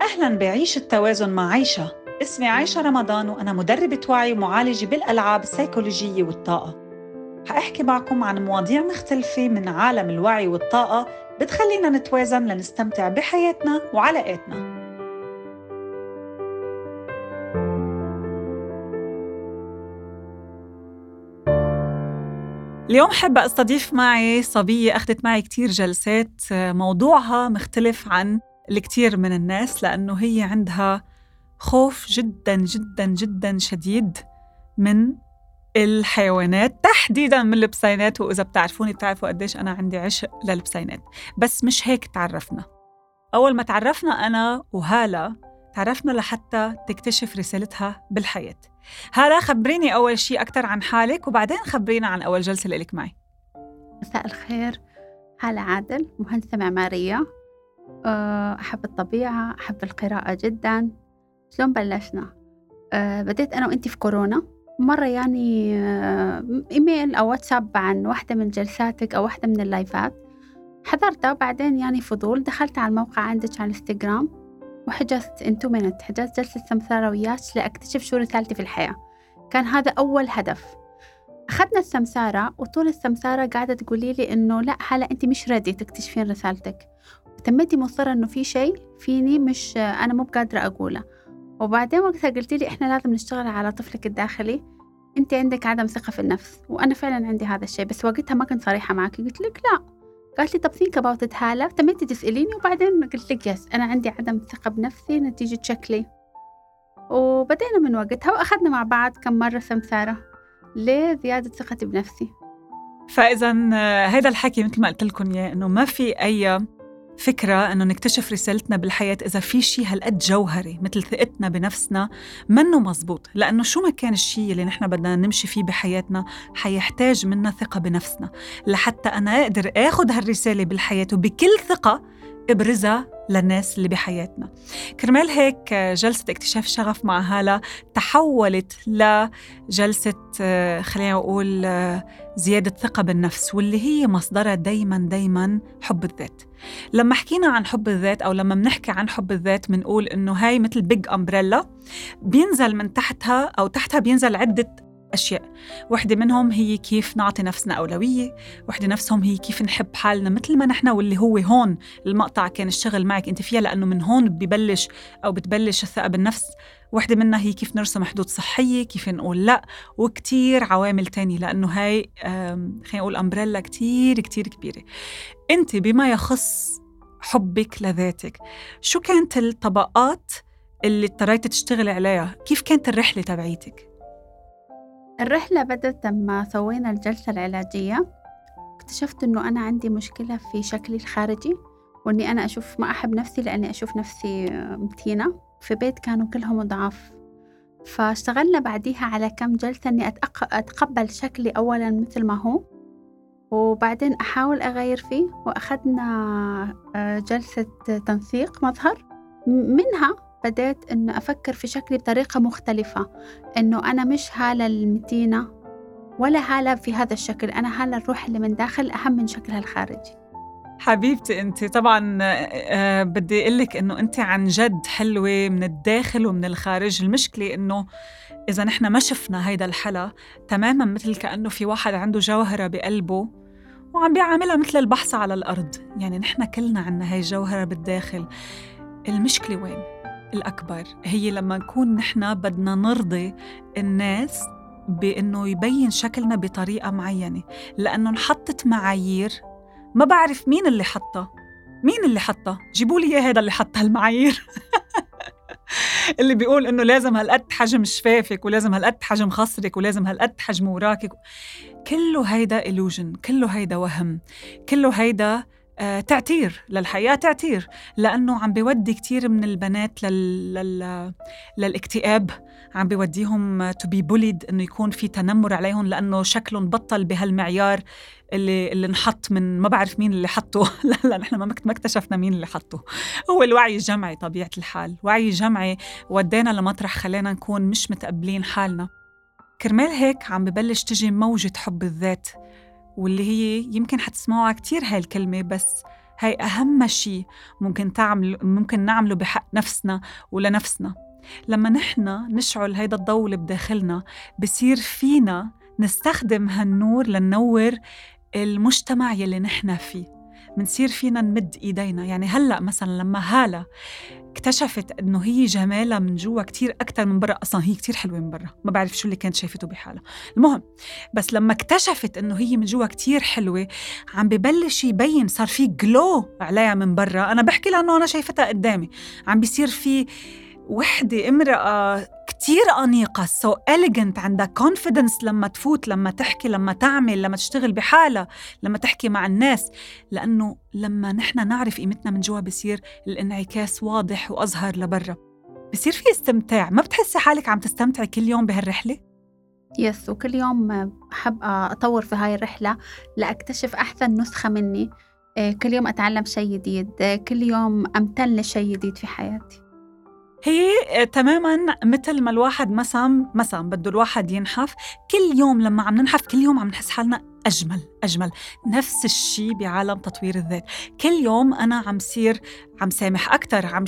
أهلاً بعيش التوازن مع عيشة. اسمي عايشة رمضان وأنا مدربة وعي ومعالجة بالألعاب السيكولوجية والطاقة. هأحكي معكم عن مواضيع مختلفة من عالم الوعي والطاقة بتخلينا نتوازن لنستمتع بحياتنا وعلاقاتنا. اليوم حابة أستضيف معي صبية أخذت معي كتير جلسات، موضوعها مختلف عن الكثير من الناس لأنه هي عندها خوف جداً جداً جداً شديد من الحيوانات، تحديداً من البسينات. وإذا بتعرفوني بتعرفوا قديش أنا عندي عشق للبسينات. بس مش هيك تعرفنا. أول ما تعرفنا أنا وهالة تعرفنا لحتى تكتشف رسالتها بالحياة. هالة، خبريني أول شيء أكتر عن حالك وبعدين خبرينا عن أول جلسة لإلك معي. مساء الخير، هالة عادل، مهندسة معمارية. أحب الطبيعة، أحب القراءة جدا. شلون بلشنا؟ بديت أنا وإنتي في كورونا مرة، يعني إيميل أو واتساب عن واحدة من جلساتك أو واحدة من اللايفات حضرتها، وبعدين يعني فضول دخلت على الموقع عندك على الانستغرام وحجزت حجزت جلسة سمسارة وياك لأكتشف شو رسالتي في الحياة. كان هذا أول هدف. أخذنا السمسارة، وطول السمسارة قاعدة تقولي لي إنه لا هلا أنت مش ريدي تكتشفين رسالتك، وتميتي مصرة إنه في شيء فيني مش أنا مو قادرة أقوله. وبعدين وقتها قلتي لي إحنا لازم نشتغل على طفلك الداخلي، أنت عندك عدم ثقة في النفس، وأنا فعلا عندي هذا الشيء، بس وقتها ما كنت صريحة معك. قلت لك لا. قالت لي طب think about it هالة. تميتي تسأليني، وبعدين قلت لك يس، أنا عندي عدم ثقة بنفسي نتيجة شكلي. وبدينا من وقتها وأخذنا مع بعض كم مرة سمسارة لزيادة ثقتي بنفسي. فإذا هذا الحكي مثل ما قلت لكم إياه، إنه ما في أي فكرة إنه نكتشف رسالتنا بالحياة إذا في شيء هالقد جوهري مثل ثقتنا بنفسنا منه مزبوط، لأنه شو ما كان الشيء اللي نحن بدنا نمشي فيه بحياتنا حيحتاج منا ثقة بنفسنا لحتى أنا أقدر أخذ هالرسالة بالحياة وبكل ثقة ابرزها للناس اللي بحياتنا. كرمال هيك جلسة اكتشاف شغف مع هالة تحولت لجلسة خلينا نقول زيادة ثقة بالنفس، واللي هي مصدرها دايما حب الذات. لما حكينا عن حب الذات أو لما بنحكي عن حب الذات بنقول إنه هاي مثل بيج أمبريلا بينزل من تحتها أو تحتها بينزل عدة أشياء. واحدة منهم هي كيف نعطي نفسنا أولوية، واحدة نفسهم هي كيف نحب حالنا مثل ما نحن، واللي هو هون المقطع كان الشغل معك أنت فيها، لأنه من هون ببلش أو بتبلش الثقة بالنفس. واحدة منها هي كيف نرسم حدود صحية، كيف نقول لا، وكتير عوامل تانية، لأنه هاي خلينا نقول أمبريلا كتير كبيرة. أنت بما يخص حبك لذاتك، شو كانت الطبقات اللي اضطريت تشتغل عليها؟ كيف كانت الرحلة تبعيتك؟ الرحلة بدأت لما سوينا الجلسة العلاجية. اكتشفت إنه أنا عندي مشكلة في شكلي الخارجي، وإني أنا ما أحب نفسي لأني أشوف نفسي متينة. في بيت كانوا كلهم ضعاف، فاشتغلنا بعديها على كم جلسة إني أتقبل شكلي أولا مثل ما هو، وبعدين أحاول أغير فيه. وأخذنا جلسة تنسيق مظهر، منها بدأت إنه أفكر في شكلي بطريقة مختلفة، إنه أنا مش هالة المتينة ولا هالة في هذا الشكل، أنا هالة الروح اللي من داخل أهم من شكلها الخارجي. حبيبتي أنت طبعاً بدي أقولك إنه أنت عن جد حلوة من الداخل ومن الخارج. المشكلة إنه إذا نحن ما شفنا هيدا الحلا تماماً مثل كأنه في واحد عنده جوهرة بقلبه وعم بيعملها مثل البحث على الأرض. يعني نحن كلنا عنا هاي الجوهرة بالداخل. المشكلة وين؟ الأكبر هي لما نكون نحن بدنا نرضي الناس بأنه يبين شكلنا بطريقة معينة، لأنه نحطت معايير ما بعرف مين اللي حطها. جيبوا لي هذا اللي حط هالمعايير اللي بيقول إنه لازم هالقد حجم شفافك، ولازم هالقد حجم خصرك، ولازم هالقد حجم وراكك. كله هيدا illusion، كله هيدا وهم، كله هيدا تعتير للحياة، تعتير، لأنه عم بيودي كتير من البنات للاكتئاب، عم بيوديهم to be bullied، إنه يكون في تنمر عليهم لأنه شكلهم بطل بهالمعيار اللي نحط من ما بعرف مين اللي حطه. لا نحن ما اكتشفنا مين اللي حطه. هو الوعي الجمعي، طبيعة الحال وعي جمعي ودينا لمطرح خلينا نكون مش متقبلين حالنا. كرمال هيك عم ببلش تجي موجة حب الذات، واللي هي يمكن حتسمعوها كتير هاي الكلمة، بس هاي أهم شيء ممكن نعمله بحق نفسنا ولنفسنا. لما نحن نشعل هيدا الضوء اللي بداخلنا بصير فينا نستخدم هالنور لننور المجتمع يلي نحن فيه، منصير فينا نمد إيدينا. يعني هلأ مثلا لما هالة اكتشفت إنه هي جمالها من جوا كتير أكتر من برا، أصلا هي كتير حلوة من برا، ما بعرف شو اللي كانت شايفته بحالها، المهم بس لما اكتشفت إنه هي من جوا كتير حلوة عم ببلش يبين، صار في جلو عليها من برا. أنا بحكي لأنه أنا شايفتها قدامي، عم بيصير في وحدة امرأة كتير أنيقة so elegant، عندها confidence لما تفوت، لما تحكي، لما تعمل، لما تشتغل بحالها، لما تحكي مع الناس. لأنه لما نحن نعرف قيمتنا من جوا بصير الانعكاس واضح وأظهر لبرا، بصير في استمتاع. ما بتحسي حالك عم تستمتعي كل يوم بهالرحلة؟ يس، وكل يوم أحب أطور في هاي الرحلة لأكتشف أحسن نسخة مني. كل يوم أتعلم شيء جديد، كل يوم أمتن لشيء جديد في حياتي. هي تماماً مثل ما الواحد مثلا بده الواحد ينحف كل يوم. لما عم ننحف كل يوم عم نحس حالنا أجمل. نفس الشيء بعالم تطوير الذات. كل يوم أنا عم سامح أكتر، عم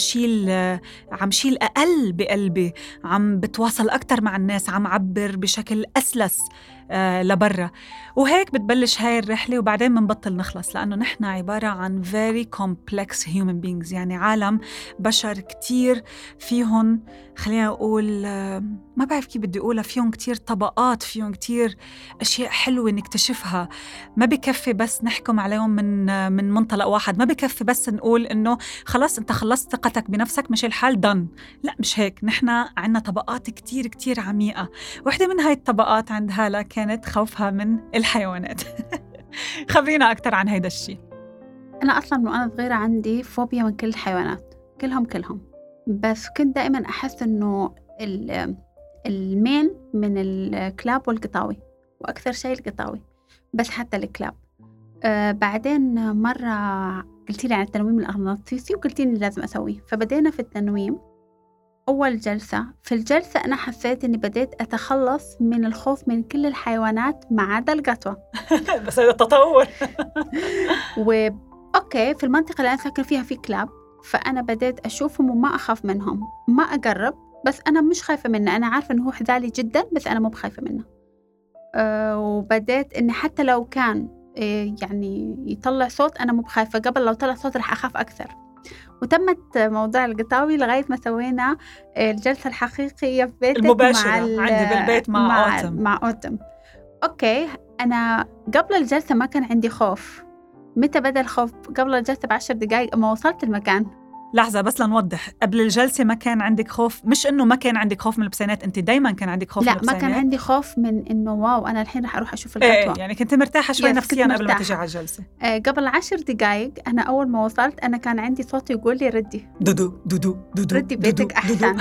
شيل أقل بقلبي، عم بتواصل أكتر مع الناس، عم عبر بشكل أسلس لبرا. وهيك بتبلش هاي الرحلة، وبعدين منبطل نخلص، لأنه نحن عبارة عن very complex human beings، يعني عالم بشر كتير فيهم، خلينا أقول ما بعرف كيف بدي أقولها، فيهم كتير طبقات، فيهم كتير أشياء حلوة نكتشفها. ما بكفي بس نحكم عليهم من منطلق واحد، ما بكفي بس نقول إنه خلاص أنت خلصت ثقتك بنفسك مش الحال دن. لا، مش هيك. نحن عنا طبقات كتير كتير عميقة. واحدة من هاي الطبقات عند هالة كانت خوفها من الحيوانات. خبرينا أكتر عن هيدا الشيء. أنا أصلاً وأنا صغيرة عندي فوبيا من كل الحيوانات، كلهم. بس كنت دائماً أحس إنه المين من الكلاب والقطاوي، وأكثر شيء القطاوي، بس حتى الكلاب. بعدين مرة قلتي لي عن التنويم الأغناطيسي وقلتي لي لازم أسويه، فبدينا في التنويم. أول جلسة، في الجلسة أنا حسيت إني بديت أتخلص من الخوف من كل الحيوانات ما عدا القطوة. بس هذا التطور. أوكي، في المنطقة اللي أنا ساكن فيها في كلاب، فأنا بديت أشوفهم وما أخاف منهم، ما أقرب، بس أنا مش خايفة منه. أنا عارفة إنه هو حذالي جدا، بس أنا مو بخايفة منه. وبديت إني حتى لو كان يعني يطلع صوت أنا مو بخايفة، قبل لو طلع صوت رح أخاف أكثر. وتمت موضوع القطاوي لغاية ما سوينا الجلسة الحقيقية في بيتك المباشرة عندي بالبيت مع أوتم. أوكي، أنا قبل الجلسة ما كان عندي خوف. متى بدأ الخوف؟ قبل الجلسة ب10 دقايق ما وصلت المكان. لحظة بس لنوضح، قبل الجلسة ما كان عندك خوف؟ مش إنه ما كان عندك خوف من البسينات، أنت دايماً كان عندك خوف من البسينات؟ لا، ما كان عندي خوف من إنه واو أنا الحين رح أروح أشوف القطوة. يعني كنت مرتاحة شوي نفسياً قبل ما تجي على الجلسة. قبل 10 دقايق أنا أول ما وصلت أنا كان عندي صوت يقول لي ردي ردي بيتك أحسن.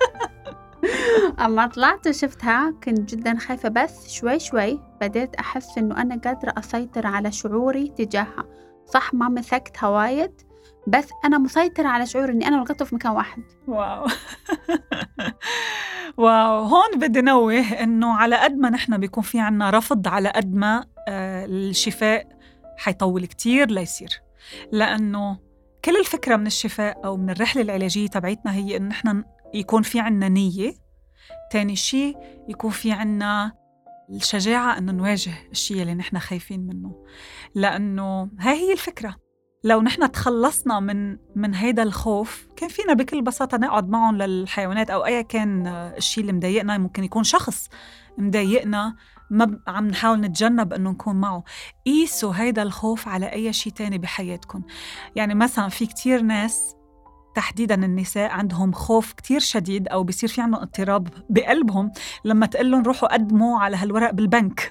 أما طلعت وشفتها كنت جدا خايفة، بس شوي بديت أحس إنه أنا قادرة أسيطر على شعوري تجاهها. صح، ما مسكتها وايد، بس أنا مسيطرة على شعور إني أنا والقطة في مكان واحد. واو. واو. هون بدي نوه إنه على قد ما نحن بيكون في عنا رفض، على قد ما الشفاء حيطول كتير ليصير. لأنه كل الفكرة من الشفاء أو من الرحلة العلاجية تبعتنا هي إن نحن يكون في عنا نية. تاني شيء يكون في عنا الشجاعة إنه نواجه الشيء اللي نحن خايفين منه، لأنه هاي هي الفكرة. لو نحن تخلصنا من هيدا الخوف كان فينا بكل بساطة نقعد معهم للحيوانات أو أي كان الشيء اللي مضايقنا. ممكن يكون شخص مضايقنا ما عم نحاول نتجنب أنه نكون معه. قيسوا هيدا الخوف على أي شيء تاني بحياتكم. يعني مثلا في كتير ناس تحديداً النساء عندهم خوف كتير شديد أو بيصير في عندهم اضطراب بقلبهم لما تقلن روحوا قدموا على هالورق بالبنك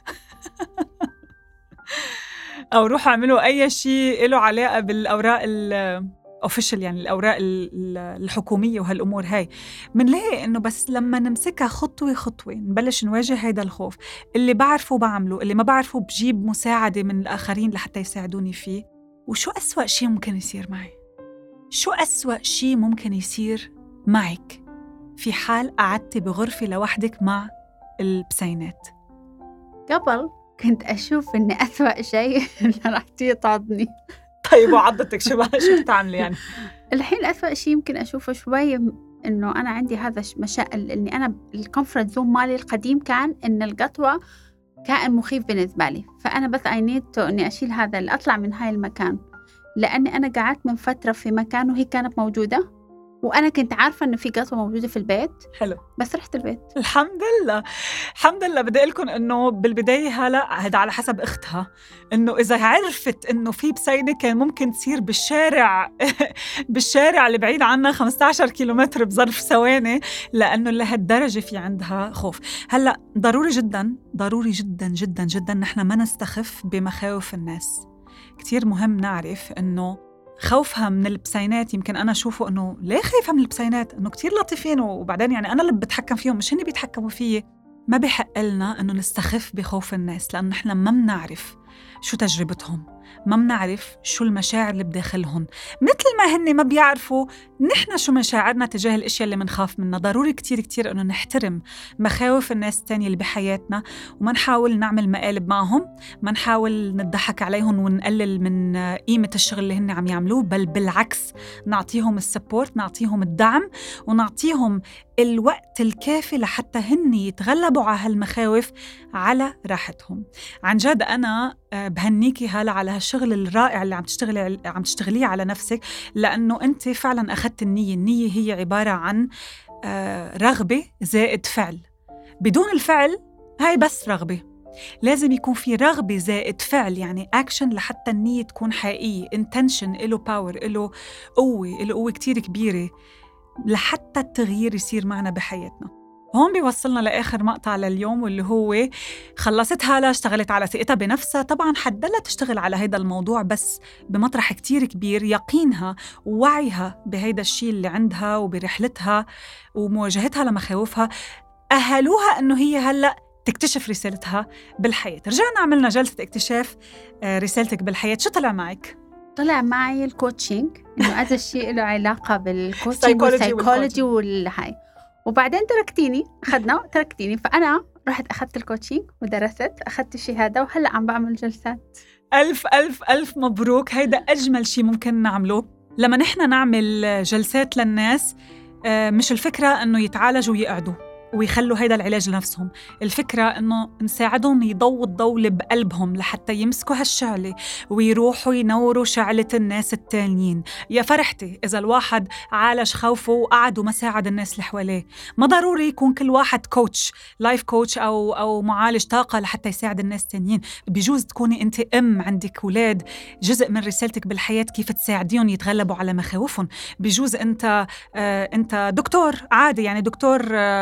أو روحوا عملوا أي شيء له علاقة بالأوراق الأوفيشال، يعني الأوراق الحكومية وهالأمور هاي. منلاقي إنه بس لما نمسكها خطوة خطوة نبلش نواجه هيدا الخوف. اللي بعرفه بعمله، اللي ما بعرفه بجيب مساعدة من الآخرين لحتى يساعدوني فيه. وشو أسوأ شيء ممكن يصير معي؟ شو أسوأ شيء ممكن يصير معك في حال قعدتي بغرفة لوحدك مع البسينات؟ قبل كنت أشوف إن أسوأ شيء إن راح تيجي تعضني. طيب وعضتك شو بتعملي يعني؟ الحين أسوأ شيء يمكن أشوفه شوي إنه أنا عندي هذا مشاكل، إني أنا الكومفورت زون مالي القديم كان إن القطوة كائن مخيف بالنسبة لي، فأنا بس I need to إني أشيل هذا اللي أطلع من هاي المكان، لأني أنا قعدت من فترة في مكان وهي كانت موجودة وأنا كنت عارفة إنه في قطوة موجودة في البيت. حلو. بس رحت البيت. الحمد لله. الحمد لله. بدي أقولكم إنه بالبداية هلأ هذا على حسب أختها، إنه إذا عرفت إنه في بسينة كان ممكن تصير بالشارع بالشارع اللي بعيد عنها 15 كيلومتر بظرف ثواني، لأنه لهالدرجة في عندها خوف. هلأ ضروري جدا ضروري جدا جدا جدا نحن ما نستخف بمخاوف الناس. كتير مهم نعرف إنه خوفها من البسينات، يمكن أنا أشوفه إنه ليه خايفة من البسينات؟ إنه كتير لطيفين، وبعدين يعني أنا اللي بتحكم فيهم مش هني بيتحكموا فيي. ما بيحق لنا إنه نستخف بخوف الناس، لأن نحن ما منعرف شو تجربتهم، ما منعرف شو المشاعر اللي بداخلهم، مثل ما هن ما بيعرفوا نحن شو مشاعرنا تجاه الاشياء اللي منخاف منها. ضروري كتير كتير انه نحترم مخاوف الناس التانية اللي بحياتنا، وما نحاول نعمل مقالب معهم، ما نحاول نضحك عليهم ونقلل من قيمة الشغل اللي هن عم يعملوه، بل بالعكس نعطيهم السبورت، نعطيهم الدعم، ونعطيهم الوقت الكافي لحتى هن يتغلبوا على هالمخاوف على راحتهم. عن جد أنا بهنيكي هلا على هالشغل الرائع اللي عم تشتغليه على نفسك، لأنه أنت فعلا أخذت النية هي عبارة عن رغبة زائد فعل. بدون الفعل هاي بس رغبة، لازم يكون في رغبة زائد فعل، يعني أكشن لحتى النية تكون حقيقية. intention إله باور، إله قوة كتير كبيرة لحتى التغيير يصير معنا بحياتنا. هون بيوصلنا لآخر مقطع لليوم، واللي هو خلصت هالة اشتغلت على ثقتها بنفسها. طبعاً حدلها تشتغل على هيدا الموضوع، بس بمطرح كتير كبير يقينها ووعيها بهيدا الشيء اللي عندها وبرحلتها ومواجهتها لمخاوفها أهلوها أنه هي هلأ تكتشف رسالتها بالحياة. رجعنا عملنا جلسة اكتشاف رسالتك بالحياة. شو طلع معك؟ طلع معي الكوتشنج، إنه هذا الشيء له علاقة بالكوتشنج والسايكولوجي والهاي. وبعدين تركتيني، فأنا رحت أخذت الكوتشنج ودرست، أخذت الشهادة، وهلأ عم بعمل جلسات. ألف ألف ألف مبروك. هيدا أجمل شيء ممكن نعمله لما نحن نعمل جلسات للناس. مش الفكرة أنه يتعالجوا ويقعدوا ويخلوا هيدا العلاج لنفسهم، الفكرة إنه نساعدهم يضووا الضوء بقلبهم لحتى يمسكوا هالشعلة ويروحوا ينوروا شعلة الناس التانيين. يا فرحتي إذا الواحد عالج خوفه وقعد وما ساعد الناس اللي حواليه. ما ضروري يكون كل واحد كوتش، لايف كوتش أو معالج طاقة لحتى يساعد الناس التانيين. بيجوز تكوني أنت عندك أولاد، جزء من رسالتك بالحياة كيف تساعديهم يتغلبوا على مخاوفهم. بيجوز أنت دكتور عادي، يعني دكتور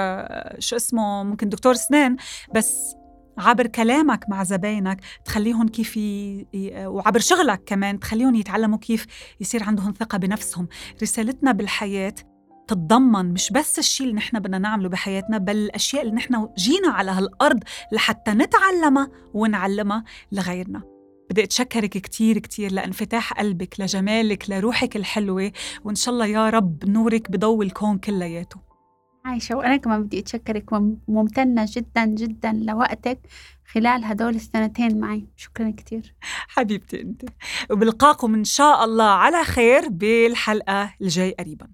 شو اسمه، ممكن دكتور سنان، بس عبر كلامك مع زباينك تخليهم كيف وعبر شغلك كمان تخليهم يتعلموا كيف يصير عندهم ثقة بنفسهم. رسالتنا بالحياة تتضمن مش بس الشيء اللي نحن بدنا نعمله بحياتنا، بل الأشياء اللي نحن جينا على هالأرض لحتى نتعلمها ونعلمها لغيرنا. بدي أتشكرك كتير كتير لانفتاح قلبك، لجمالك، لروحك الحلوة، وإن شاء الله يا رب نورك بضوء الكون كلياته. عايشة، وأنا كمان بدي أتشكرك وممتنة جدا جدا لوقتك خلال هدول السنتين معي. شكرا كتير حبيبتي أنت، وبلقاكم إن شاء الله على خير بالحلقة الجاي قريبا.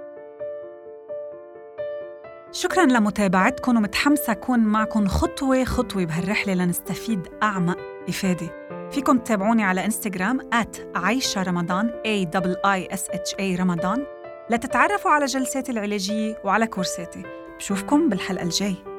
شكرا لمتابعتكم، ومتحمسة أكون معكم خطوة خطوة بهالرحلة لنستفيد أعمق إفادة. فيكم تتابعوني على إنستغرام @عايشة رمضان AIISHA رمضان لتتعرفوا على جلساتي العلاجية وعلى كورساتي. بشوفكم بالحلقة الجاي.